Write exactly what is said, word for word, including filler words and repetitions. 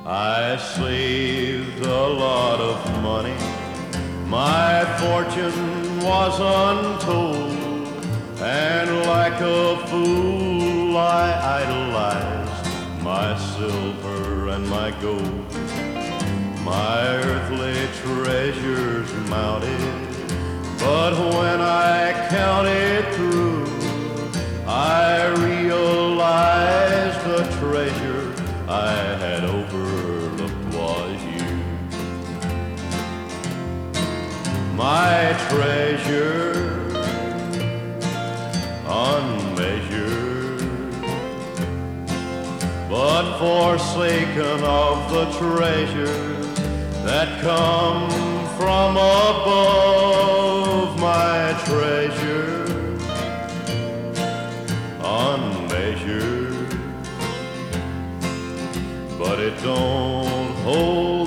I saved a lot of money, my fortune was untold, and like a fool I idolized my silver and my gold. My earthly treasures mounted, but when I counted through, I realized the treasure I had overlooked was you. My treasure, unmeasured, but forsaken of the treasures that come from above. My treasure, unmeasured, but it don't hold